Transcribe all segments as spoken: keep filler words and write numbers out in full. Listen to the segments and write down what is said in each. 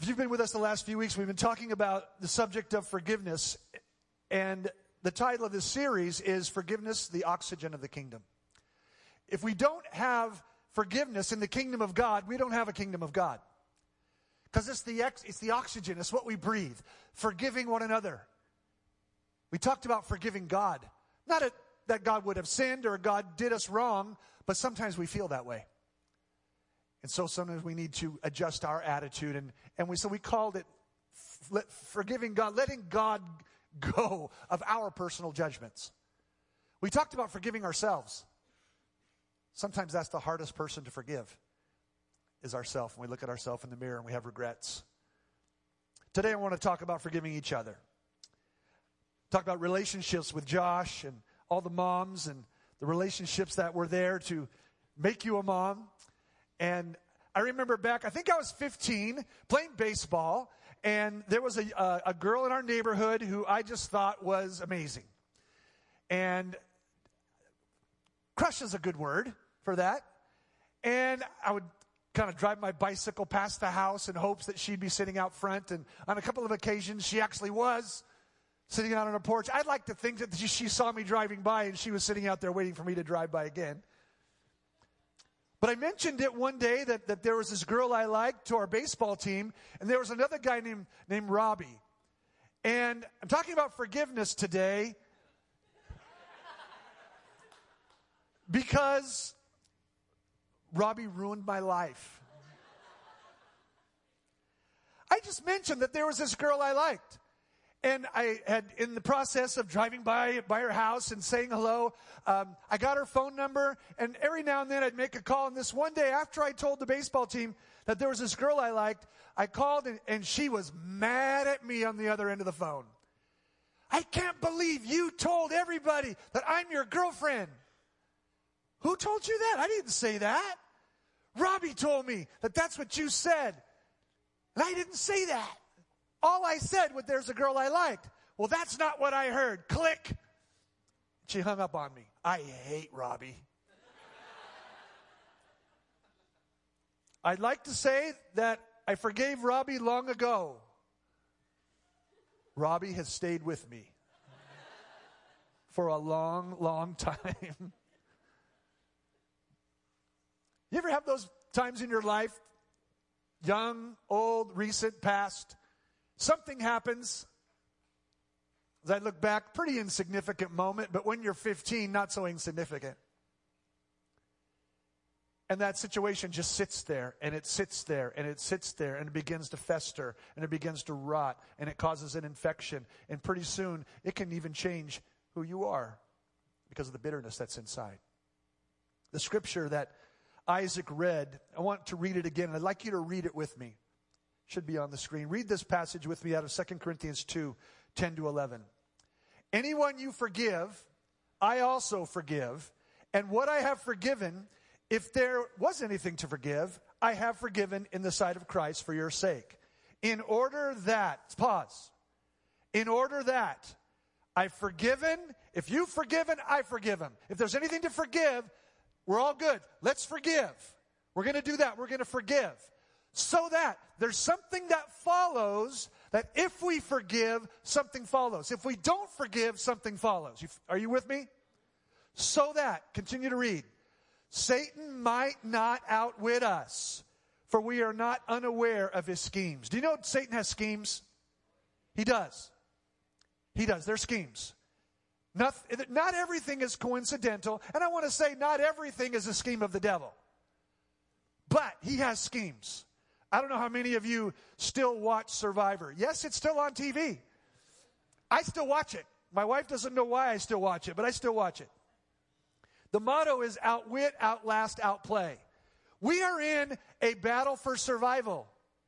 you've been with us the last few weeks, we've been talking about the subject of forgiveness. And the title of this series is Forgiveness, the Oxygen of the Kingdom. If we don't have forgiveness in the kingdom of God, we don't have a kingdom of God. Because it's the, ex- it's the oxygen, it's what we breathe. Forgiving one another. We talked about forgiving God. Not a, that God would have sinned or God did us wrong, but sometimes we feel that way. And so sometimes we need to adjust our attitude. And, and we so we called it f- forgiving God, letting God go of our personal judgments. We talked about forgiving ourselves. Sometimes that's the hardest person to forgive, is ourselves. When we look at ourselves in the mirror and we have regrets. Today I want to talk about forgiving each other. Talk about relationships with Josh and all the moms and the relationships that were there to make you a mom. And I remember back, I think I was fifteen, playing baseball, and there was a, a, a girl in our neighborhood who I just thought was amazing. And crush is a good word for that. And I would kind of drive my bicycle past the house in hopes that she'd be sitting out front. And on a couple of occasions, she actually was sitting out on a porch. I'd like to think that she saw me driving by and she was sitting out there waiting for me to drive by again. But I mentioned it one day that, that there was this girl I liked to our baseball team, and there was another guy named, named Robbie. And I'm talking about forgiveness today because Robbie ruined my life. I just mentioned that there was this girl I liked. And I had, in the process of driving by by her house and saying hello, um, I got her phone number, and every now and then I'd make a call. And this one day, after I told the baseball team that there was this girl I liked, I called, and, and she was mad at me on the other end of the phone. I can't believe you told everybody that I'm your girlfriend. Who told you that? I didn't say that. Robbie told me that that's what you said. And I didn't say that. All I said was there's a girl I liked. Well, that's not what I heard. Click. She hung up on me. I hate Robbie. I'd like to say that I forgave Robbie long ago. Robbie has stayed with me for a long, long time. You ever have those times in your life, young, old, recent, past, something happens, as I look back, pretty insignificant moment, but when you're fifteen, not so insignificant. And that situation just sits there, and it sits there, and it sits there, and it begins to fester, and it begins to rot, and it causes an infection. And pretty soon, it can even change who you are because of the bitterness that's inside. The scripture that Isaac read, I want to read it again, and I'd like you to read it with me. Should be on the screen. Read this passage with me out of Second Corinthians two, ten to eleven. Anyone you forgive, I also forgive. And what I have forgiven, if there was anything to forgive, I have forgiven in the sight of Christ for your sake. In order that, pause. In order that I've forgiven, if you've forgiven, I've forgiven. If there's anything to forgive, we're all good. Let's forgive. We're going to do that. We're going to forgive. So that there's something that follows, that if we forgive, something follows. If we don't forgive, something follows. You, are you with me? So that, continue to read, Satan might not outwit us, for we are not unaware of his schemes. Do you know Satan has schemes? He does. He does. They're schemes. Not, not everything is coincidental, and I want to say not everything is a scheme of the devil. But he has schemes. I don't know how many of you still watch Survivor. Yes, it's still on T V. I still watch it. My wife doesn't know why I still watch it, but I still watch it. The motto is outwit, outlast, outplay. We are in a battle for survival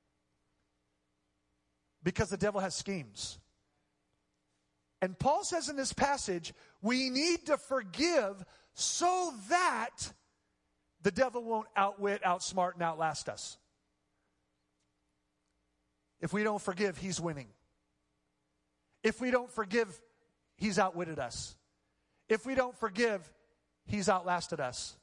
because the devil has schemes. And Paul says in this passage, we need to forgive so that the devil won't outwit, outsmart, and outlast us. If we don't forgive, he's winning. If we don't forgive, he's outwitted us. If we don't forgive, he's outlasted us.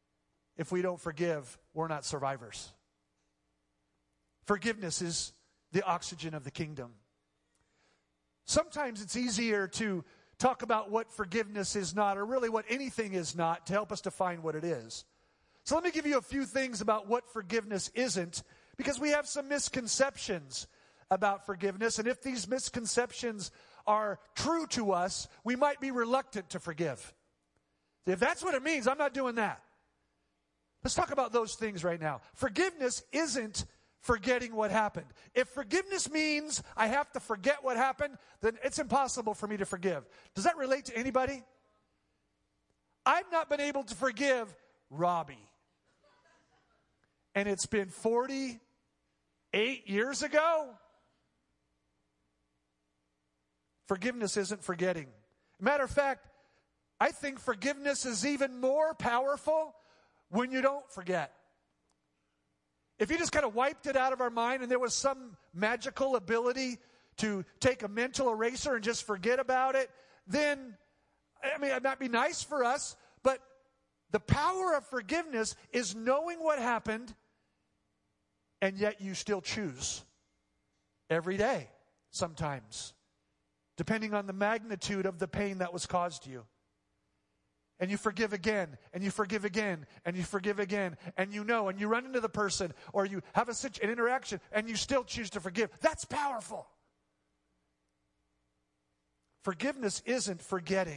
If we don't forgive, we're not survivors. Forgiveness is the oxygen of the kingdom. Sometimes it's easier to talk about what forgiveness is not, or really what anything is not, to help us define what it is. So let me give you a few things about what forgiveness isn't, because we have some misconceptions about forgiveness, and if these misconceptions are true to us, we might be reluctant to forgive. If that's what it means, I'm not doing that. Let's talk about those things right now. Forgiveness isn't forgetting what happened. If forgiveness means I have to forget what happened, then it's impossible for me to forgive. Does that relate to anybody? I've not been able to forgive Robbie. And it's been forty-eight years ago. Forgiveness isn't forgetting. Matter of fact, I think forgiveness is even more powerful when you don't forget. If you just kind of wiped it out of our mind and there was some magical ability to take a mental eraser and just forget about it, then, I mean, it might be nice for us, but the power of forgiveness is knowing what happened, and yet you still choose every day, sometimes, depending on the magnitude of the pain that was caused you. And you forgive again, and you forgive again, and you forgive again, and you know, and you run into the person, or you have a situ- an interaction, and you still choose to forgive. That's powerful. Forgiveness isn't forgetting.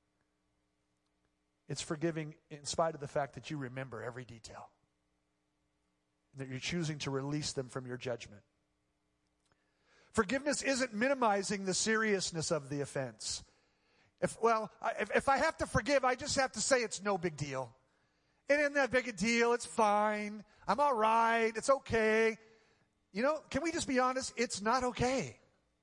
It's forgiving in spite of the fact that you remember every detail, that you're choosing to release them from your judgment. Forgiveness isn't minimizing the seriousness of the offense. If, well, if, if I have to forgive, I just have to say it's no big deal. It isn't that big a deal. It's fine. I'm all right. It's okay. You know, can we just be honest? It's not okay.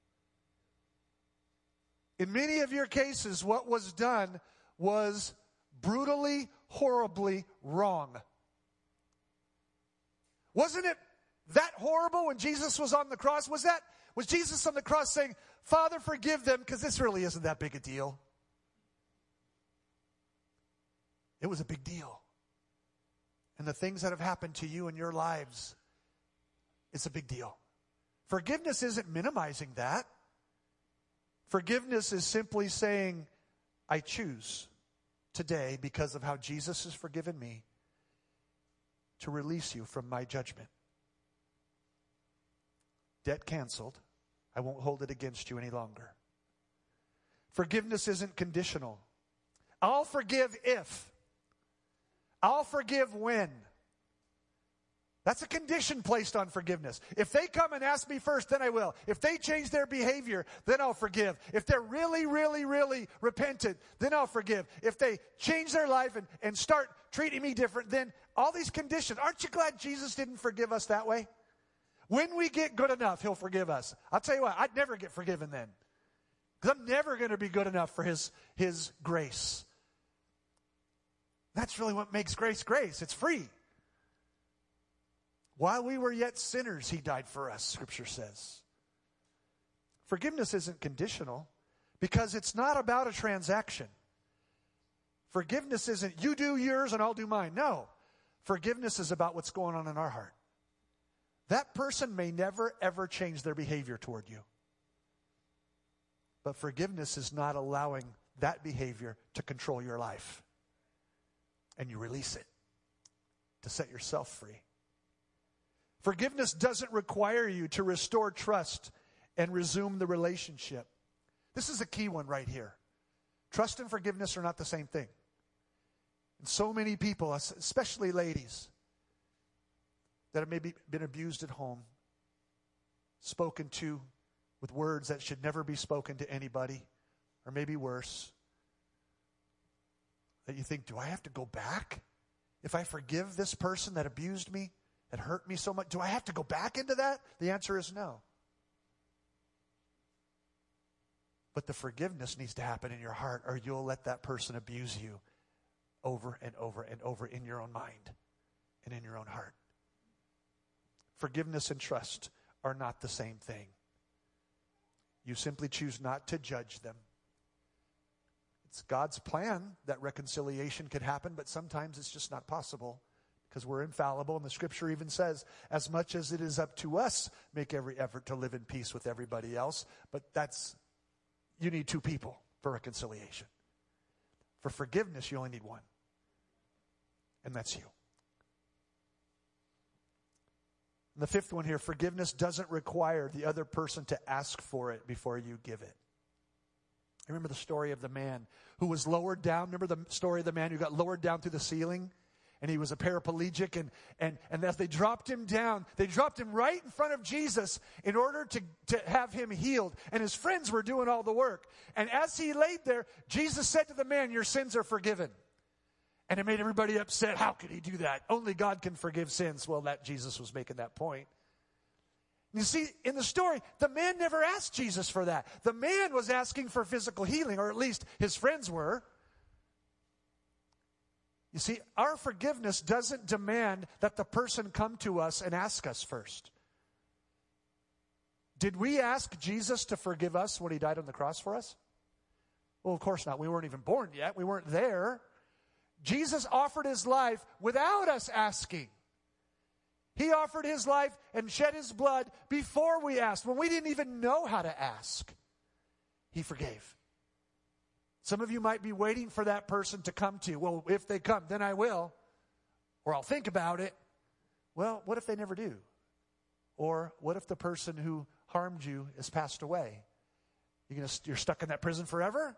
In many of your cases, what was done was brutally, horribly wrong. Wasn't it that horrible when Jesus was on the cross? Was that, was Jesus on the cross saying, Father, forgive them, because this really isn't that big a deal? It was a big deal. And the things that have happened to you in your lives, it's a big deal. Forgiveness isn't minimizing that. Forgiveness is simply saying, I choose today, because of how Jesus has forgiven me, to release you from my judgment. Debt canceled. I won't hold it against you any longer. Forgiveness isn't conditional. I'll forgive if. I'll forgive when. That's a condition placed on forgiveness. If they come and ask me first, then I will. If they change their behavior, then I'll forgive. If they're really, really, really repentant, then I'll forgive. If they change their life and, and start treating me different, then all these conditions. Aren't you glad Jesus didn't forgive us that way? When we get good enough, he'll forgive us. I'll tell you what, I'd never get forgiven then. Because I'm never going to be good enough for his, his grace. That's really what makes grace grace. It's free. While we were yet sinners, he died for us, Scripture says. Forgiveness isn't conditional because it's not about a transaction. Forgiveness isn't you do yours and I'll do mine. No. Forgiveness is about what's going on in our heart. That person may never, ever change their behavior toward you. But forgiveness is not allowing that behavior to control your life. And you release it to set yourself free. Forgiveness doesn't require you to restore trust and resume the relationship. This is a key one right here. Trust and forgiveness are not the same thing. And so many people, especially ladies, that have maybe been abused at home, spoken to with words that should never be spoken to anybody, or maybe worse, that you think, do I have to go back? If I forgive this person that abused me, that hurt me so much, do I have to go back into that? The answer is no. But the forgiveness needs to happen in your heart, or you'll let that person abuse you over and over and over in your own mind and in your own heart. Forgiveness and trust are not the same thing. You simply choose not to judge them. It's God's plan that reconciliation could happen, but sometimes it's just not possible because we're infallible. And the scripture even says, as much as it is up to us, make every effort to live in peace with everybody else. But that's, you need two people for reconciliation. For forgiveness, you only need one. And that's you. And the fifth one here, forgiveness doesn't require the other person to ask for it before you give it. I remember the story of the man who was lowered down. Remember the story of the man who got lowered down through the ceiling? And he was a paraplegic. And, and, and as they dropped him down, they dropped him right in front of Jesus in order to, to have him healed. And his friends were doing all the work. And as he laid there, Jesus said to the man, your sins are forgiven. And it made everybody upset. How could he do that? Only God can forgive sins. Well, that Jesus was making that point. You see, in the story, the man never asked Jesus for that. The man was asking for physical healing, or at least his friends were. You see, our forgiveness doesn't demand that the person come to us and ask us first. Did we ask Jesus to forgive us when he died on the cross for us? Well, of course not. We weren't even born yet. We weren't there. Jesus offered his life without us asking. He offered his life and shed his blood before we asked, when we didn't even know how to ask. He forgave. Some of you might be waiting for that person to come to you. Well, if they come, then I will. Or I'll think about it. Well, what if they never do? Or what if the person who harmed you has passed away? You're gonna, you're stuck in that prison forever?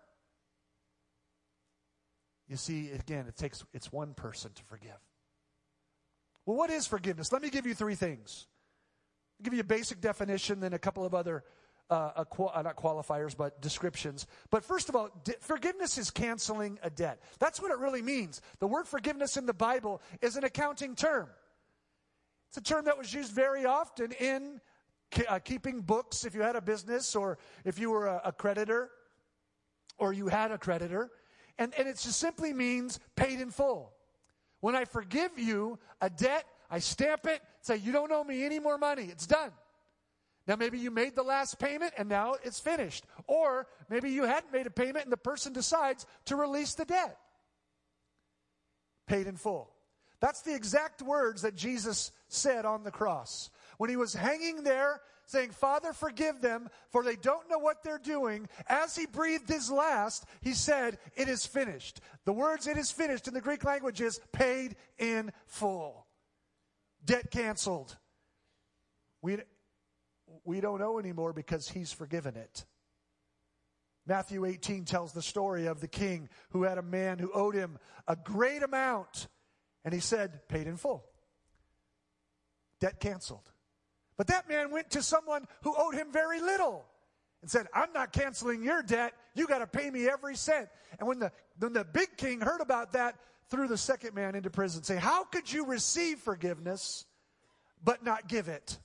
You see, again, it takes, it's one person to forgive. Well, what is forgiveness? Let me give you three things. I'll give you a basic definition, then a couple of other, uh, uh, not qualifiers, but descriptions. But first of all, di- forgiveness is canceling a debt. That's what it really means. The word forgiveness in the Bible is an accounting term. It's a term that was used very often in ke- uh, keeping books if you had a business, or if you were a, a creditor, or you had a creditor. And, and it just simply means paid in full. When I forgive you a debt, I stamp it, say, you don't owe me any more money. It's done. Now, maybe you made the last payment and now it's finished. Or maybe you hadn't made a payment and the person decides to release the debt. Paid in full. That's the exact words that Jesus said on the cross. When he was hanging there saying, Father, forgive them, for they don't know what they're doing. As he breathed his last, he said, it is finished. The words it is finished in the Greek language is paid in full. Debt canceled. We, we don't owe anymore because he's forgiven it. Matthew eighteen tells the story of the king who had a man who owed him a great amount. And he said, paid in full. Debt canceled. But that man went to someone who owed him very little and said, I'm not canceling your debt. You got to pay me every cent. And when the, when the big king heard about that, threw the second man into prison. Say, how could you receive forgiveness but not give it?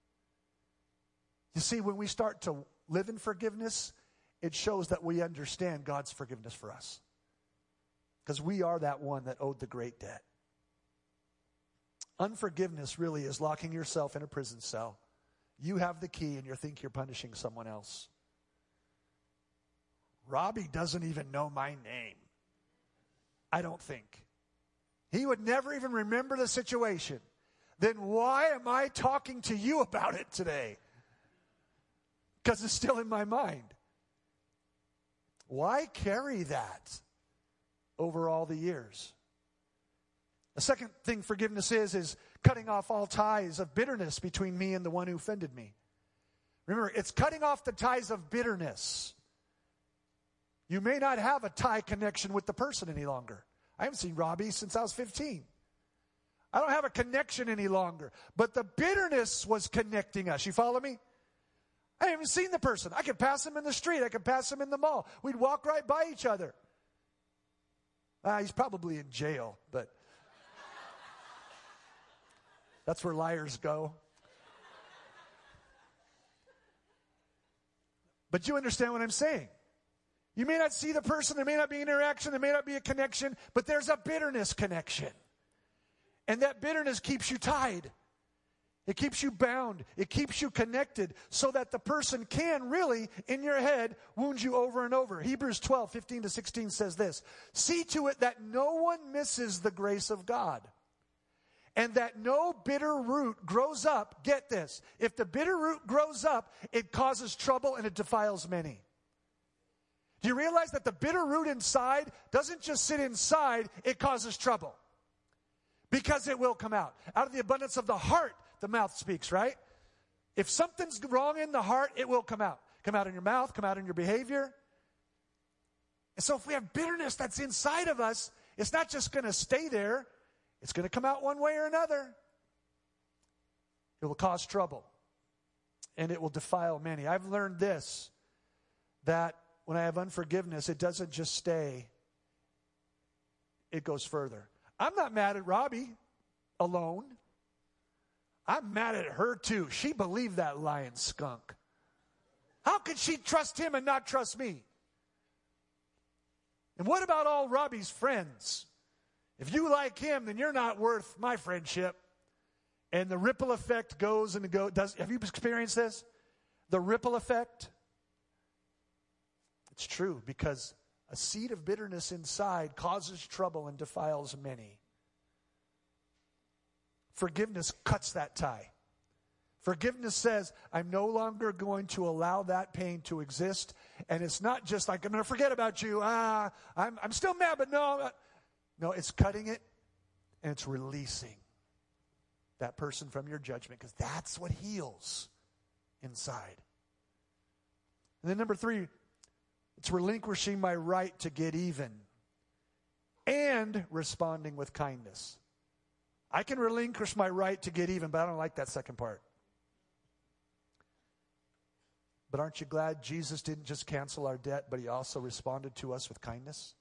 You see, when we start to live in forgiveness, it shows that we understand God's forgiveness for us. Because we are that one that owed the great debt. Unforgiveness really is locking yourself in a prison cell. You have the key and you think you're punishing someone else. Robbie doesn't even know my name. I don't think. He would never even remember the situation. Then why am I talking to you about it today? Because it's still in my mind. Why carry that over all the years? The second thing forgiveness is, is cutting off all ties of bitterness between me and the one who offended me. Remember, it's cutting off the ties of bitterness. You may not have a tie connection with the person any longer. I haven't seen Robbie since I was fifteen. I don't have a connection any longer. But the bitterness was connecting us. You follow me? I haven't seen the person. I could pass him in the street. I could pass him in the mall. We'd walk right by each other. Uh, he's probably in jail, but that's where liars go. But you understand what I'm saying. You may not see the person. There may not be an interaction. There may not be a connection. But there's a bitterness connection. And that bitterness keeps you tied. It keeps you bound. It keeps you connected so that the person can really, in your head, wound you over and over. Hebrews twelve, fifteen to sixteen says this. See to it that no one misses the grace of God. and that no bitter root grows up. Get this. If the bitter root grows up, it causes trouble and it defiles many. Do you realize that the bitter root inside doesn't just sit inside, it causes trouble? Because it will come out. Out of the abundance of the heart, the mouth speaks, right? If something's wrong in the heart, it will come out. Come out in your mouth, come out in your behavior. And so if we have bitterness that's inside of us, it's not just going to stay there. It's going to come out one way or another. It will cause trouble. And it will defile many. I've learned this, that when I have unforgiveness, it doesn't just stay. It goes further. I'm not mad at Robbie alone. I'm mad at her too. She believed that lying skunk. How could she trust him and not trust me? And what about all Robbie's friends? If you like him, then you're not worth my friendship. And the ripple effect goes and goes. Does, have you experienced this? The ripple effect? It's true, because a seed of bitterness inside causes trouble and defiles many. Forgiveness cuts that tie. Forgiveness says, I'm no longer going to allow that pain to exist. And it's not just like, I'm going to forget about you. Ah, I'm, I'm still mad, but no. No, it's cutting it and it's releasing that person from your judgment, because that's what heals inside. And then number three, it's relinquishing my right to get even and responding with kindness. I can relinquish my right to get even, but I don't like that second part. But aren't you glad Jesus didn't just cancel our debt, but he also responded to us with kindness?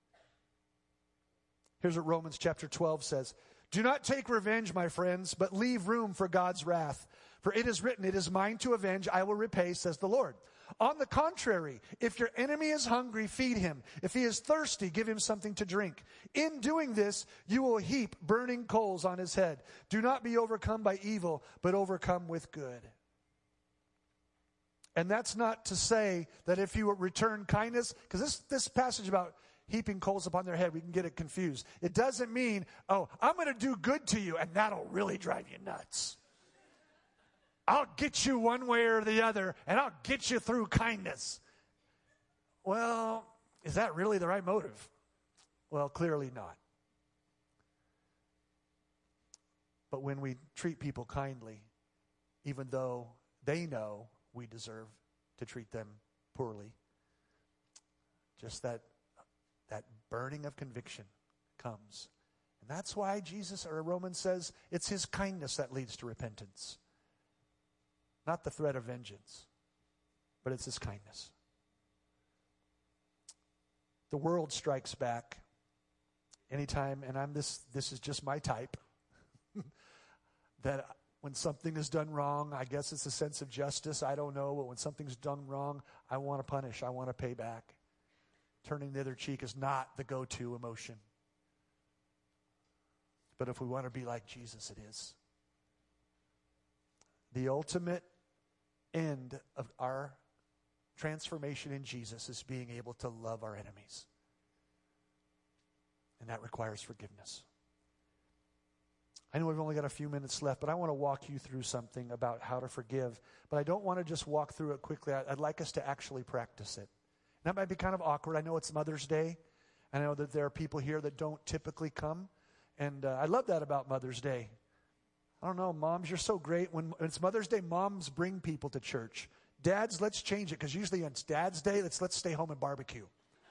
Here's what Romans chapter twelve says. Do not take revenge, my friends, but leave room for God's wrath. For it is written, it is mine to avenge, I will repay, says the Lord. On the contrary, if your enemy is hungry, feed him. If he is thirsty, give him something to drink. In doing this, you will heap burning coals on his head. Do not be overcome by evil, but overcome with good. And that's not to say that if you return kindness, because this, this passage about heaping coals upon their head, we can get it confused. It doesn't mean, oh, I'm going to do good to you, and that'll really drive you nuts. I'll get you one way or the other, and I'll get you through kindness. Well, is that really the right motive? Well, clearly not. But when we treat people kindly, even though they know we deserve to treat them poorly, just that that burning of conviction comes. And that's why Jesus, or Romans says, it's his kindness that leads to repentance. Not the threat of vengeance, but it's his kindness. The world strikes back anytime, and I'm this, this is just my type, that when something is done wrong, I guess it's a sense of justice, I don't know, but when something's done wrong, I want to punish, I want to pay back. Turning the other cheek is not the go-to emotion. But if we want to be like Jesus, it is. The ultimate end of our transformation in Jesus is being able to love our enemies. And that requires forgiveness. I know we've only got a few minutes left, but I want to walk you through something about how to forgive. But I don't want to just walk through it quickly. I'd like us to actually practice it. That might be kind of awkward. I know it's Mother's Day. I know that there are people here that don't typically come. And uh, I love that about Mother's Day. I don't know, moms, you're so great. When it's Mother's Day, moms bring people to church. Dads, let's change it, because usually on Dad's Day, let's let's stay home and barbecue.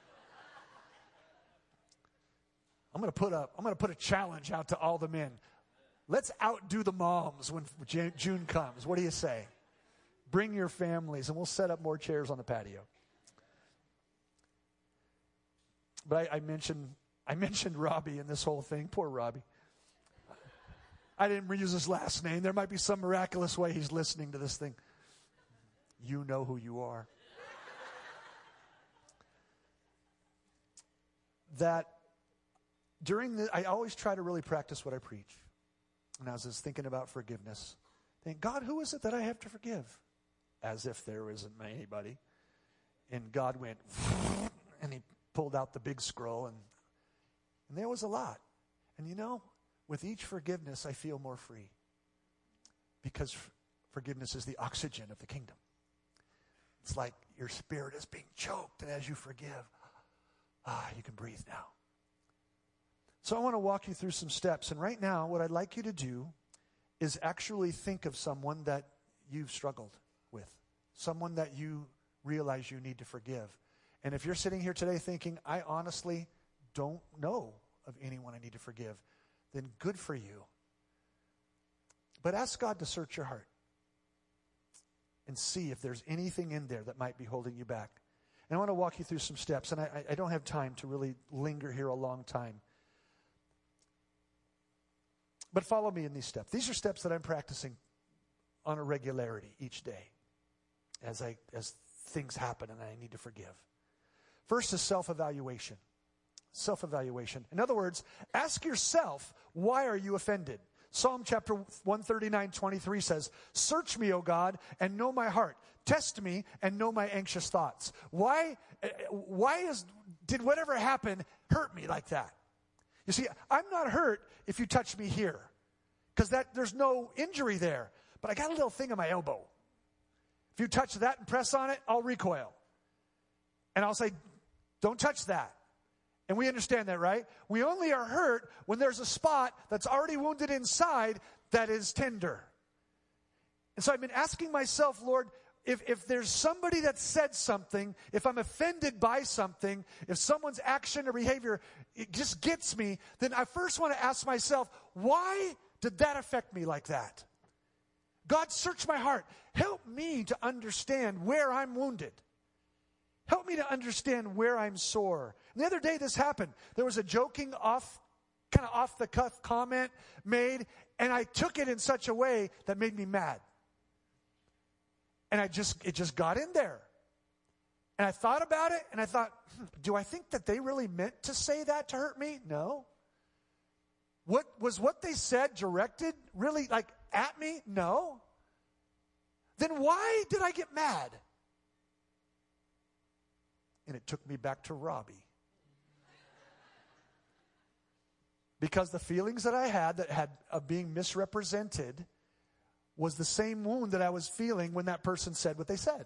I'm going to put a I'm going to put a challenge out to all the men. Let's outdo the moms when June comes. What do you say? Bring your families, and we'll set up more chairs on the patio. But I, I mentioned I mentioned Robbie in this whole thing. Poor Robbie. I didn't use his last name. There might be some miraculous way he's listening to this thing. You know who you are. That during the, I always try to really practice what I preach. And I was just thinking about forgiveness. Think, God, who is it that I have to forgive? As if there isn't anybody. And God went, and he pulled out the big scroll, and, and there was a lot. And you know, with each forgiveness, I feel more free. Because f- forgiveness is the oxygen of the kingdom. It's like your spirit is being choked, and as you forgive, ah, you can breathe now. So I want to walk you through some steps. And right now, what I'd like you to do is actually think of someone that you've struggled with. Someone that you realize you need to forgive. And if you're sitting here today thinking, I honestly don't know of anyone I need to forgive, then good for you. But ask God to search your heart and see if there's anything in there that might be holding you back. And I want to walk you through some steps. And I, I don't have time to really linger here a long time. But follow me in these steps. These are steps that I'm practicing on a regularity each day as I as things happen and I need to forgive. First is self-evaluation. Self-evaluation. In other words, ask yourself, why are you offended? Psalm chapter one thirty-nine, twenty-three says, search me, O God, and know my heart. Test me and know my anxious thoughts. Why, why is, did whatever happened hurt me like that? You see, I'm not hurt if you touch me here, because that there's no injury there. But I got a little thing on my elbow. If you touch that and press on it, I'll recoil. And I'll say, don't touch that. And we understand that, right? We only are hurt when there's a spot that's already wounded inside that is tender. And so I've been asking myself, Lord, if, if there's somebody that said something, if I'm offended by something, if someone's action or behavior, it just gets me, then I first want to ask myself, why did that affect me like that? God, search my heart. Help me to understand where I'm wounded. Help me to understand where I'm sore. And the other day this happened. There was a joking off, kind of off the cuff comment made, and I took it in such a way that made me mad. And I just, it just got in there. And I thought about it, and I thought, hmm, do I think that they really meant to say that to hurt me? No. What was what they said directed really like at me? No. Then why did I get mad? And it took me back to Robbie. Because the feelings that I had that had of being misrepresented was the same wound that I was feeling when that person said what they said.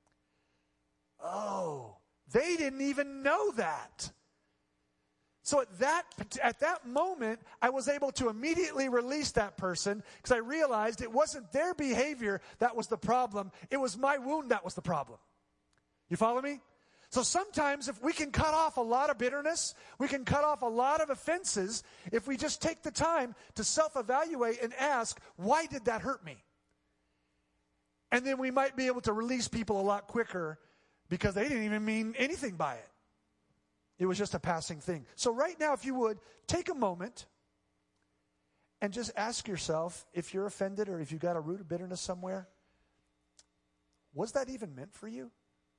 Oh, they didn't even know that. So at that, at that moment, I was able to immediately release that person because I realized it wasn't their behavior that was the problem. It was my wound that was the problem. You follow me? So sometimes if we can cut off a lot of bitterness, we can cut off a lot of offenses if we just take the time to self-evaluate and ask, why did that hurt me? And then we might be able to release people a lot quicker because they didn't even mean anything by it. It was just a passing thing. So right now, if you would, take a moment and just ask yourself, if you're offended or if you've got a root of bitterness somewhere, was that even meant for you?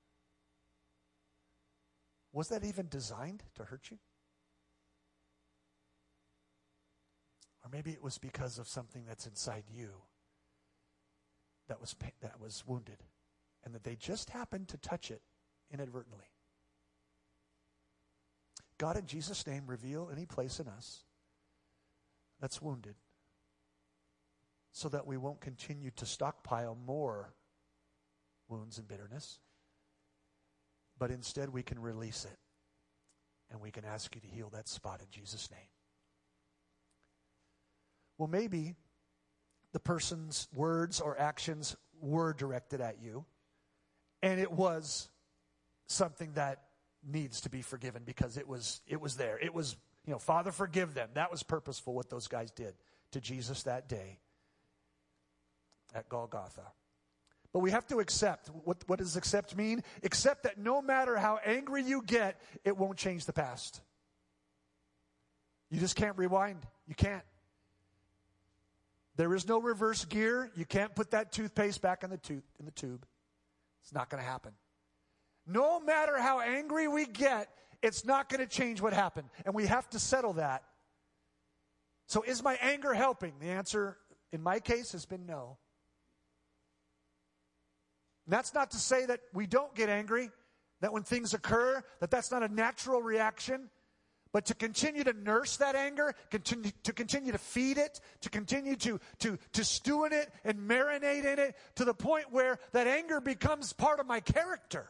Was that even designed to hurt you? Or maybe it was because of something that's inside you that was that was wounded, and that they just happened to touch it inadvertently. God, in Jesus' name, reveal any place in us that's wounded so that we won't continue to stockpile more wounds and bitterness, but instead we can release it, and we can ask you to heal that spot in Jesus' name. Well, maybe the person's words or actions were directed at you, and it was something that needs to be forgiven because it was it was there. It was, you know, Father, forgive them. That was purposeful what those guys did to Jesus that day at Golgotha. But we have to accept. What, what does accept mean? Accept that no matter how angry you get, it won't change the past. You just can't rewind. You can't. There is no reverse gear. You can't put that toothpaste back in the tooth in the tube. It's not going to happen. No matter how angry we get, it's not going to change what happened. And we have to settle that. So is my anger helping? The answer, in my case, has been no. And that's not to say that we don't get angry, that when things occur, that that's not a natural reaction. But to continue to nurse that anger, continue, to continue to feed it, to continue to, to, to stew in it and marinate in it to the point where that anger becomes part of my character,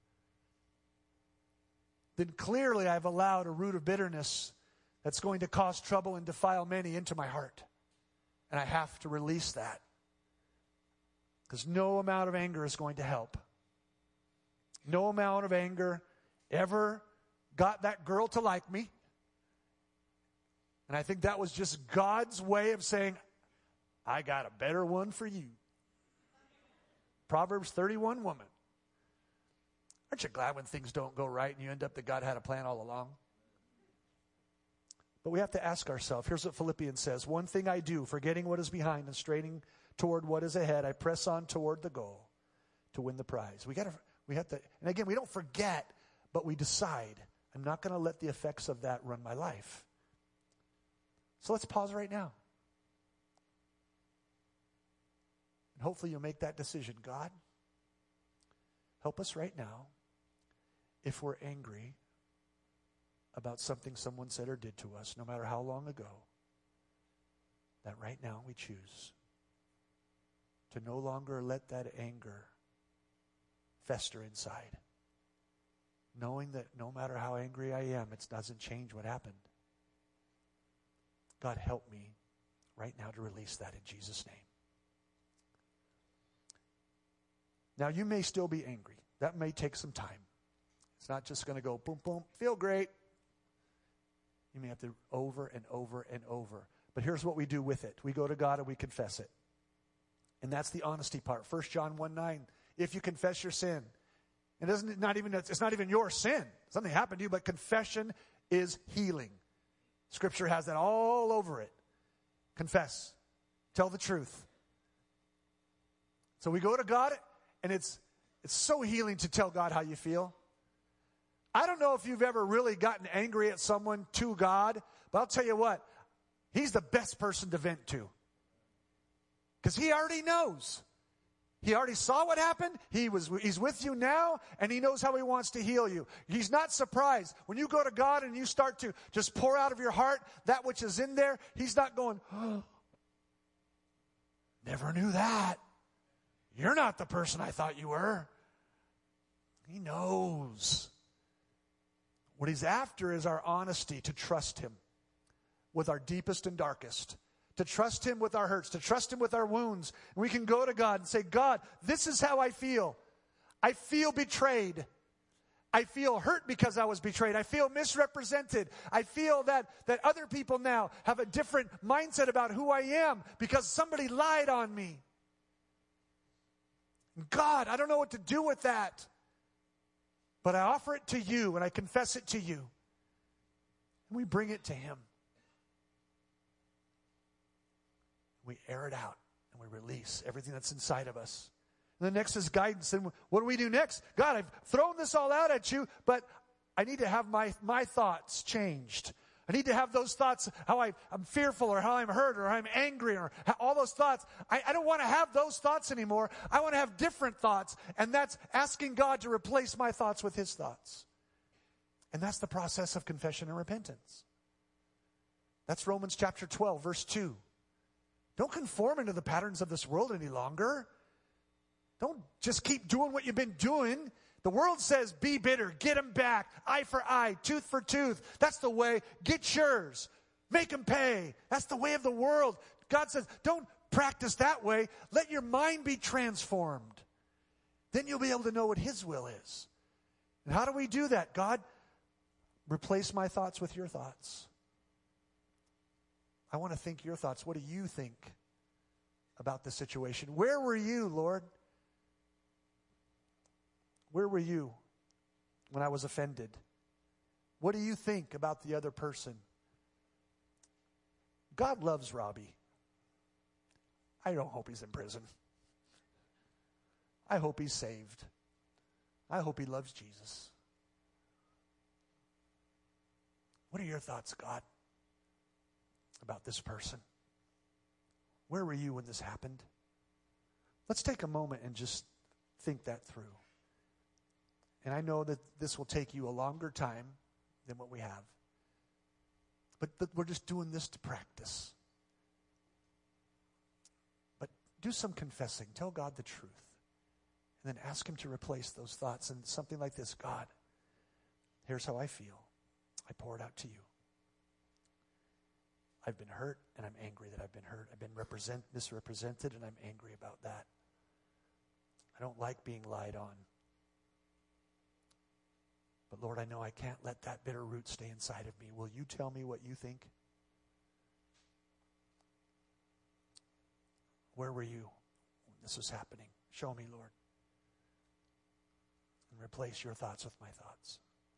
then clearly I've allowed a root of bitterness that's going to cause trouble and defile many into my heart. And I have to release that. Because no amount of anger is going to help. No amount of anger ever got that girl to like me. And I think that was just God's way of saying, I got a better one for you. Proverbs thirty-one woman. Aren't you glad when things don't go right and you end up that God had a plan all along? But we have to ask ourselves, here's what Philippians says, one thing I do, forgetting what is behind and straining toward what is ahead, I press on toward the goal to win the prize. We got to, we have to, and again, we don't forget, but we decide, I'm not going to let the effects of that run my life. So let's pause right now. And hopefully you'll make that decision. God, help us right now if we're angry about something someone said or did to us, no matter how long ago, that right now we choose to no longer let that anger fester inside, knowing that no matter how angry I am, it doesn't change what happened. God, help me right now to release that in Jesus' name. Now, you may still be angry. That may take some time. It's not just going to go boom, boom, feel great. You may have to over and over and over. But here's what we do with it. We go to God and we confess it. And that's the honesty part. First John one nine, if you confess your sin, it doesn't not even it's not even your sin. Something happened to you, but confession is healing. Scripture has that all over it. Confess. Tell the truth. So we go to God, and it's it's so healing to tell God how you feel. I don't know if you've ever really gotten angry at someone to God, but I'll tell you what, He's the best person to vent to. Because He already knows. He already saw what happened. He was, he's with you now, and He knows how He wants to heal you. He's not surprised. When you go to God and you start to just pour out of your heart that which is in there, He's not going, oh, never knew that. You're not the person I thought you were. He knows. What He's after is our honesty to trust Him with our deepest and darkest. To trust Him with our hurts, to trust Him with our wounds. And we can go to God and say, God, this is how I feel. I feel betrayed. I feel hurt because I was betrayed. I feel misrepresented. I feel that, that other people now have a different mindset about who I am because somebody lied on me. God, I don't know what to do with that. But I offer it to You and I confess it to You. And we bring it to Him. We air it out and we release everything that's inside of us. And the next is guidance. And what do we do next? God, I've thrown this all out at You, but I need to have my, my thoughts changed. I need to have those thoughts, how I, I'm fearful or how I'm hurt or how I'm angry or how, all those thoughts. I, I don't want to have those thoughts anymore. I want to have different thoughts. And that's asking God to replace my thoughts with His thoughts. And that's the process of confession and repentance. That's Romans chapter twelve, verse two. Don't conform into the patterns of this world any longer. Don't just keep doing what you've been doing. The world says, be bitter, get them back, eye for eye, tooth for tooth. That's the way. Get yours. Make them pay. That's the way of the world. God says, don't practice that way. Let your mind be transformed. Then you'll be able to know what His will is. And how do we do that? God, replace my thoughts with Your thoughts. I want to think Your thoughts. What do You think about the situation? Where were You, Lord? Where were You when I was offended? What do You think about the other person? God loves Robbie. I don't hope he's in prison. I hope he's saved. I hope he loves Jesus. What are Your thoughts, God, about this person? Where were You when this happened? Let's take a moment and just think that through. And I know that this will take you a longer time than what we have. But th- we're just doing this to practice. But do some confessing. Tell God the truth. And then ask him to replace those thoughts. And something like this: God, here's how I feel. I pour it out to you. I've been hurt, and I'm angry that I've been hurt. I've been represent, misrepresented, and I'm angry about that. I don't like being lied on. But Lord, I know I can't let that bitter root stay inside of me. Will you tell me what you think? Where were you when this was happening? Show me, Lord. And replace your thoughts with my thoughts.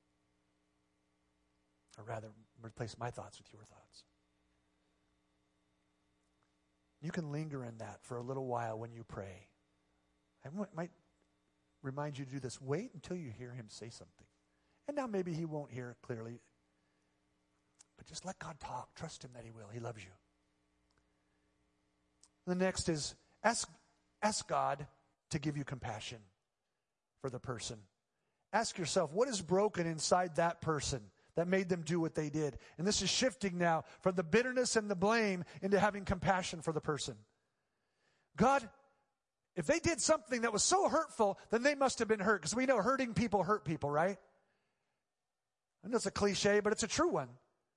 Or rather, replace my thoughts with your thoughts. You can linger in that for a little while when you pray. I might remind you to do this. Wait until you hear him say something. And now maybe he won't hear it clearly. But just let God talk. Trust him that he will. He loves you. The next is ask, ask God to give you compassion for the person. Ask yourself, what is broken inside that person that made them do what they did? And this is shifting now from the bitterness and the blame into having compassion for the person. God, if they did something that was so hurtful, then they must have been hurt. Because we know hurting people hurt people, right? I know it's a cliche, but it's a true one.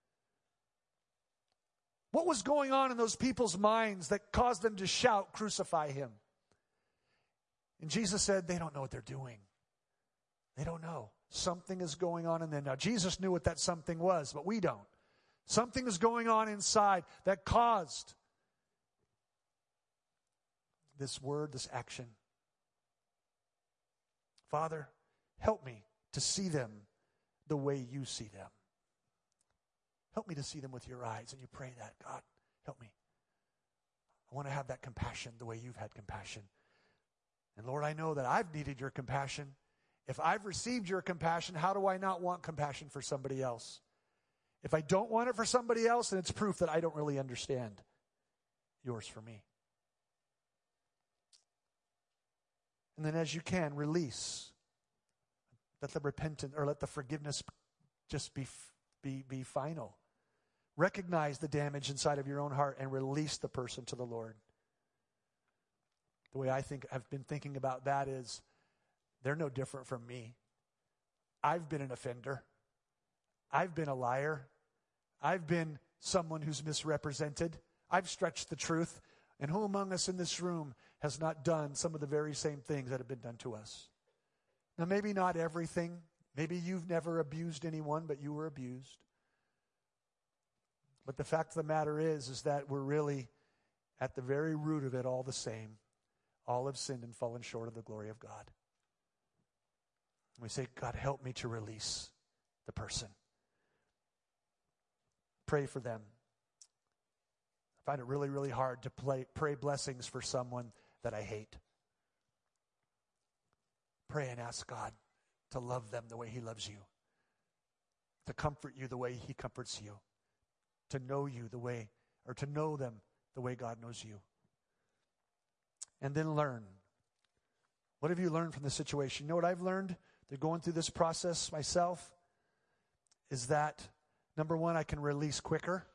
What was going on in those people's minds that caused them to shout, "Crucify him"? And Jesus said, they don't know what they're doing. They don't know. Something is going on in them. Now, Jesus knew what that something was, but we don't. Something is going on inside that caused this word, this action. Father, help me to see them the way you see them. Help me to see them with your eyes. And you pray that, God, help me. I want to have that compassion the way you've had compassion. And Lord, I know that I've needed your compassion. If I've received your compassion, how do I not want compassion for somebody else? If I don't want it for somebody else, then it's proof that I don't really understand yours for me. And then as you can, release. Let the repentance or let the forgiveness just be, be, be final. Recognize the damage inside of your own heart and release the person to the Lord. The way I think I've been thinking about that is, they're no different from me. I've been an offender. I've been a liar. I've been someone who's misrepresented. I've stretched the truth. And who among us in this room has not done some of the very same things that have been done to us? Now, maybe not everything. Maybe you've never abused anyone, but you were abused. But the fact of the matter is, is that we're really at the very root of it all the same. All have sinned and fallen short of the glory of God. We say, God, help me to release the person. Pray for them. I find it really, really hard to play, pray blessings for someone that I hate. Pray and ask God to love them the way he loves you, to comfort you the way he comforts you, to know you the way, or to know them the way God knows you. And then learn. What have you learned from the situation? You know what I've learned through going through this process myself? Is that, number one, I can release quicker.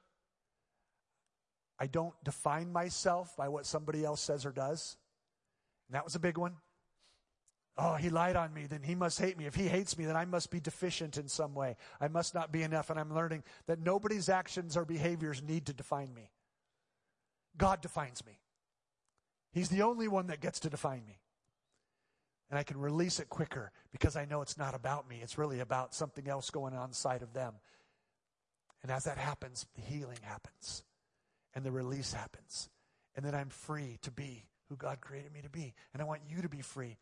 I don't define myself by what somebody else says or does. And that was a big one. Oh, he lied on me, then he must hate me. If he hates me, then I must be deficient in some way. I must not be enough. And I'm learning that nobody's actions or behaviors need to define me. God defines me. He's the only one that gets to define me. And I can release it quicker because I know it's not about me. It's really about something else going on inside of them. And as that happens, the healing happens. And the release happens. And then I'm free to be who God created me to be. And I want you to be free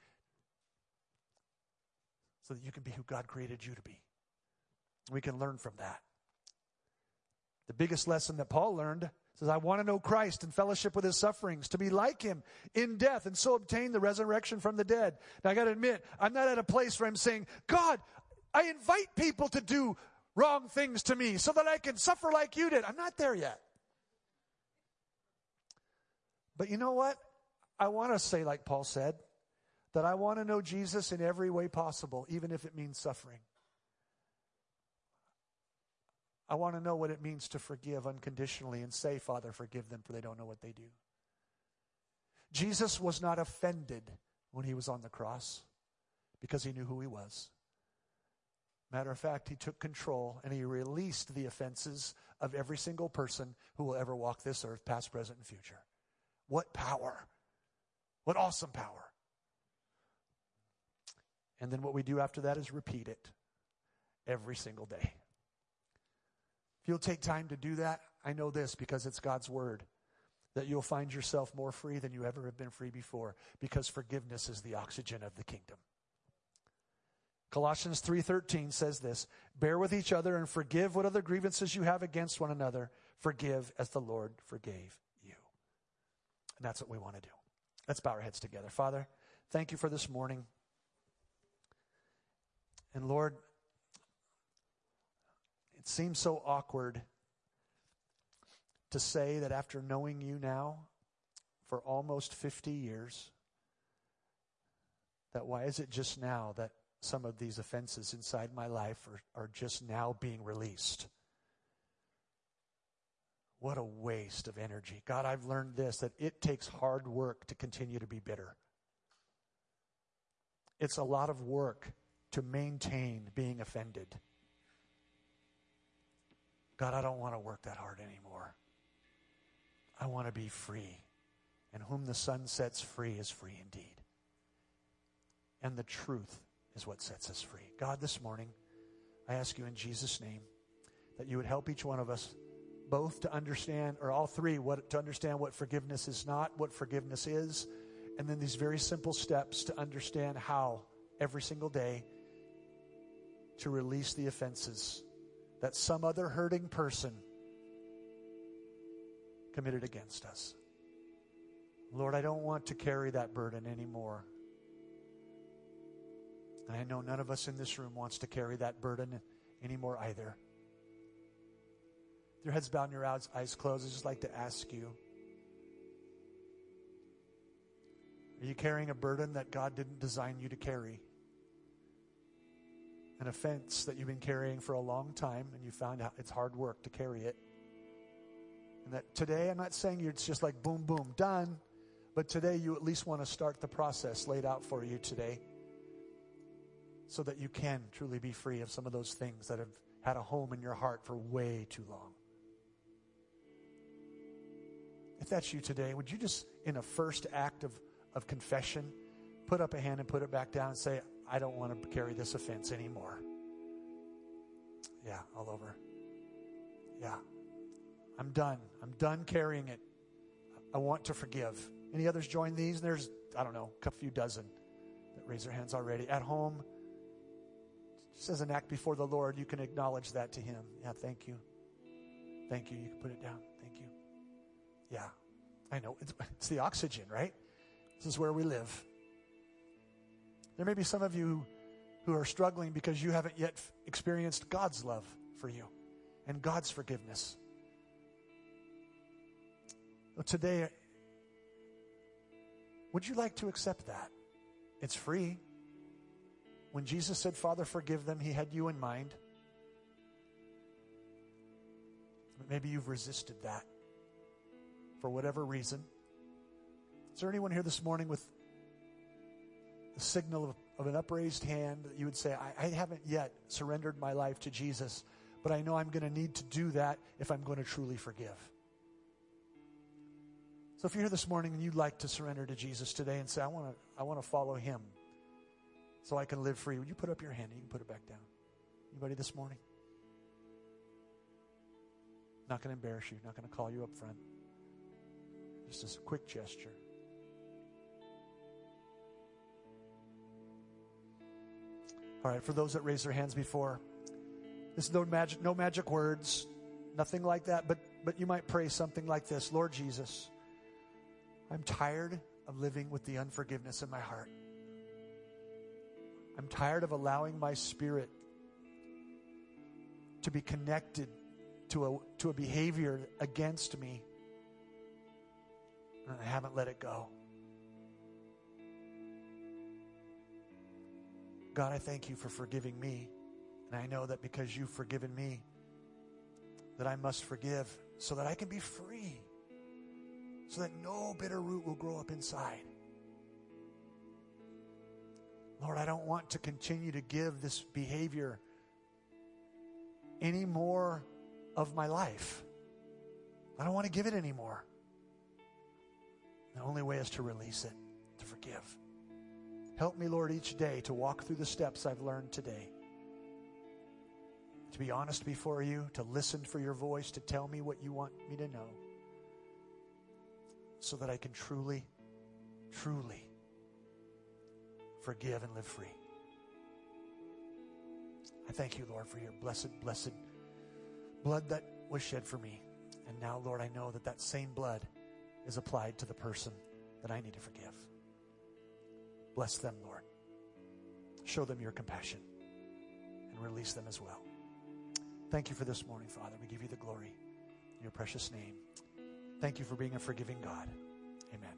so that you can be who God created you to be. We can learn from that. The biggest lesson that Paul learned says, I want to know Christ and fellowship with his sufferings, to be like him in death and so obtain the resurrection from the dead. Now I got to admit, I'm not at a place where I'm saying, God, I invite people to do wrong things to me so that I can suffer like you did. I'm not there yet. But you know what? I want to say, like Paul said, that I want to know Jesus in every way possible, even if it means suffering. I want to know what it means to forgive unconditionally and say, Father, forgive them, for they don't know what they do. Jesus was not offended when he was on the cross because he knew who he was. Matter of fact, he took control and he released the offenses of every single person who will ever walk this earth, past, present, and future. What power. What awesome power. And then what we do after that is repeat it every single day. If you'll take time to do that, I know this because it's God's word, that you'll find yourself more free than you ever have been free before, because forgiveness is the oxygen of the kingdom. Colossians three thirteen says this, bear with each other and forgive what other grievances you have against one another. Forgive as the Lord forgave you. And that's what we want to do. Let's bow our heads together. Father, thank you for this morning. And Lord, it seems so awkward to say that after knowing you now for almost fifty years, that why is it just now that some of these offenses inside my life are, are just now being released? What a waste of energy. God, I've learned this, that it takes hard work to continue to be bitter. It's a lot of work to maintain being offended. God, I don't want to work that hard anymore. I want to be free. And whom the Son sets free is free indeed. And the truth is what sets us free. God, this morning, I ask you in Jesus' name that you would help each one of us both to understand, or all three, what to understand what forgiveness is not, what forgiveness is, and then these very simple steps to understand how every single day to release the offenses that some other hurting person committed against us. Lord, I don't want to carry that burden anymore. And I know none of us in this room wants to carry that burden anymore either. With your heads bowed and your eyes closed, I'd just like to ask you, are you carrying a burden that God didn't design you to carry? An offense that you've been carrying for a long time and you found out it's hard work to carry it. And that today, I'm not saying it's just like boom, boom, done, but today you at least want to start the process laid out for you today so that you can truly be free of some of those things that have had a home in your heart for way too long. If that's you today, would you just, in a first act of, of confession, put up a hand and put it back down and say, I don't want to carry this offense anymore. Yeah, all over. Yeah. I'm done. I'm done carrying it. I want to forgive. Any others join these? There's, I don't know, a few dozen that raise their hands already. At home, just as an act before the Lord, you can acknowledge that to Him. Yeah, thank you. Thank you. You can put it down. Thank you. Yeah, I know. It's, it's the oxygen, right? This is where we live. There may be some of you who are struggling because you haven't yet experienced God's love for you and God's forgiveness. Well, today, would you like to accept that? It's free. When Jesus said, Father, forgive them, He had you in mind. But maybe you've resisted that for whatever reason. Is there anyone here this morning with a signal of, of an upraised hand that you would say, I, I haven't yet surrendered my life to Jesus, but I know I'm going to need to do that if I'm going to truly forgive? So if you're here this morning and you'd like to surrender to Jesus today and say, I want to I want to follow Him so I can live free, would you put up your hand and you can put it back down? Anybody this morning? Not going to embarrass you, not going to call you up front. Just a quick gesture. All right, for those that raised their hands before, this is no magic, no magic words, nothing like that, but but you might pray something like this. Lord Jesus, I'm tired of living with the unforgiveness in my heart. I'm tired of allowing my spirit to be connected to a to a behavior against me, and I haven't let it go. God, I thank you for forgiving me. And I know that because you've forgiven me, that I must forgive so that I can be free, so that no bitter root will grow up inside. Lord, I don't want to continue to give this behavior any more of my life. I don't want to give it anymore. The only way is to release it, to forgive. Help me, Lord, each day to walk through the steps I've learned today. To be honest before you, to listen for your voice, to tell me what you want me to know, so that I can truly, truly forgive and live free. I thank you, Lord, for your blessed, blessed blood that was shed for me. And now, Lord, I know that that same blood is applied to the person that I need to forgive. Bless them, Lord. Show them your compassion and release them as well. Thank you for this morning, Father. We give you the glory in your precious name. Thank you for being a forgiving God. Amen.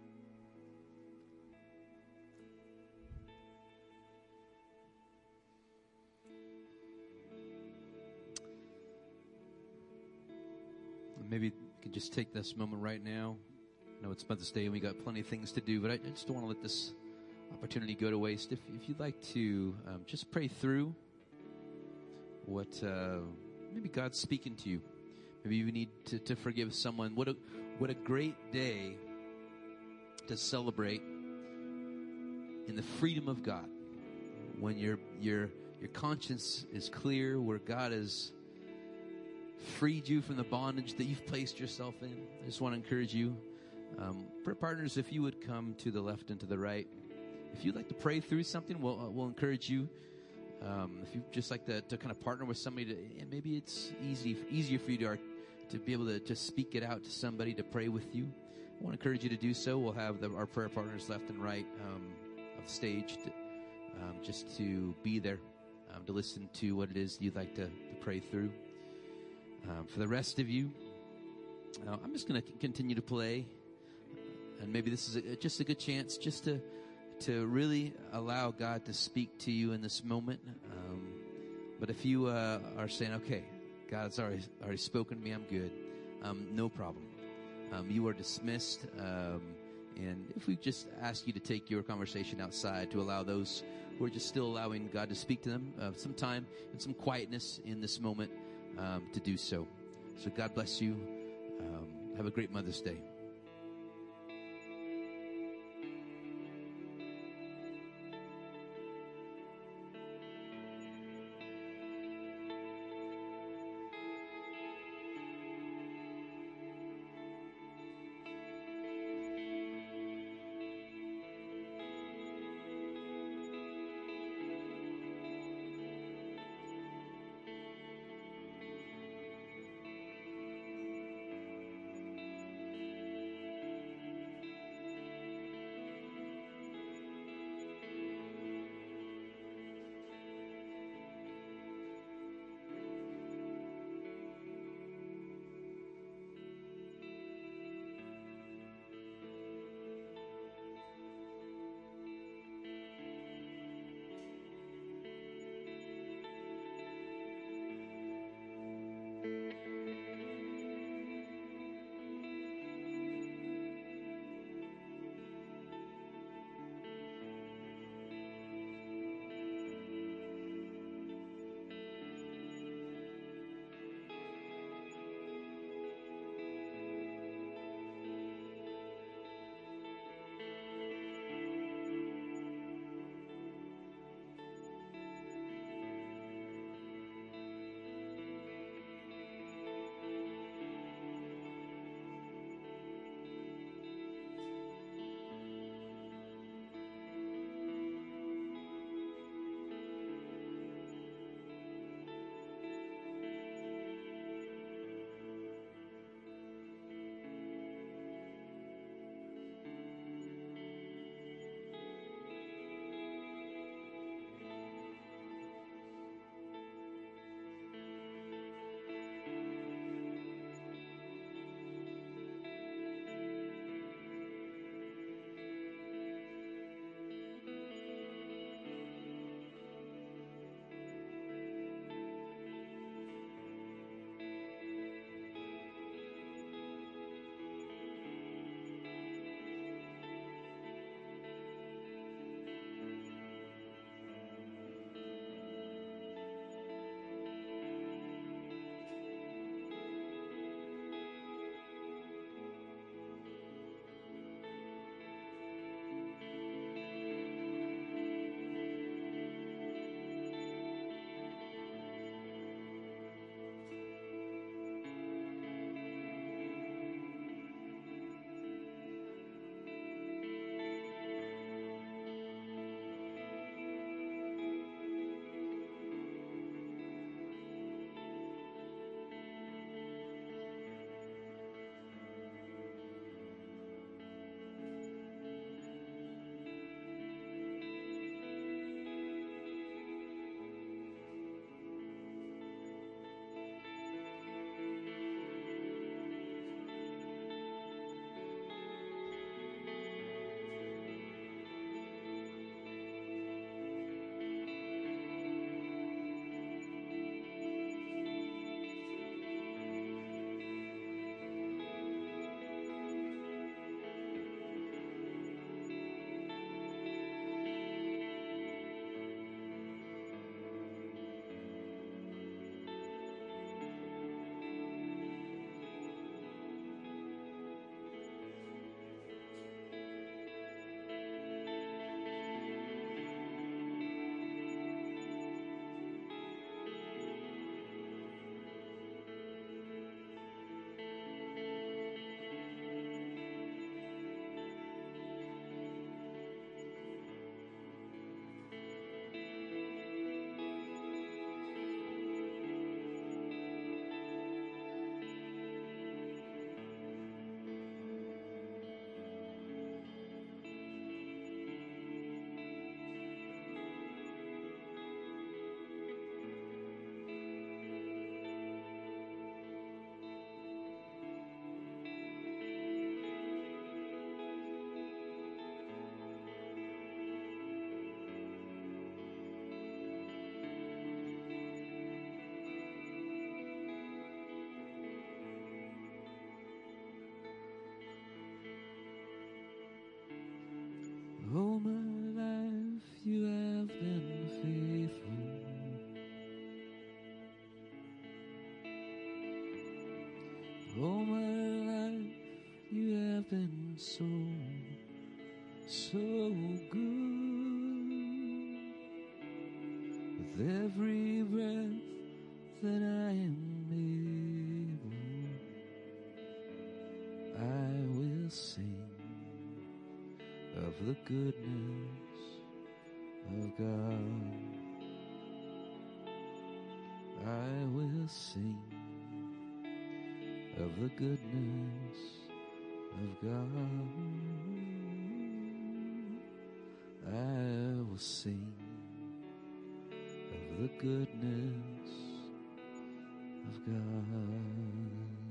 Maybe you can just take this moment right now. I know it's Mother's Day and we got plenty of things to do, but I just don't want to let this opportunity go to waste. If, if you'd like to um, just pray through what uh, maybe God's speaking to you. Maybe you need to, to forgive someone. What a what a great day to celebrate in the freedom of God. When your your your conscience is clear, where God has freed you from the bondage that you've placed yourself in. I just want to encourage you, um, prayer partners, if you would come to the left and to the right. If you'd like to pray through something, we'll, uh, we'll encourage you. Um, if you'd just like to, to kind of partner with somebody, to, and maybe it's easy easier for you to, to be able to just speak it out to somebody to pray with you. I want to encourage you to do so. We'll have the, our prayer partners left and right um, of the stage to, um, just to be there, um, to listen to what it is you'd like to, to pray through. Um, for the rest of you, uh, I'm just going to continue to play, and maybe this is a, just a good chance just to to really allow God to speak to you in this moment. Um, but if you uh, are saying, okay, God's already already spoken to me, I'm good, um, no problem. Um, you are dismissed, um, and if we just ask you to take your conversation outside to allow those who are just still allowing God to speak to them uh, some time and some quietness in this moment, Um, to do so. So God bless you. Um, have a great Mother's Day. so, so good. With every breath that I am able, I will sing of the goodness of God. I will sing of the goodness of God. I will sing of the goodness of God.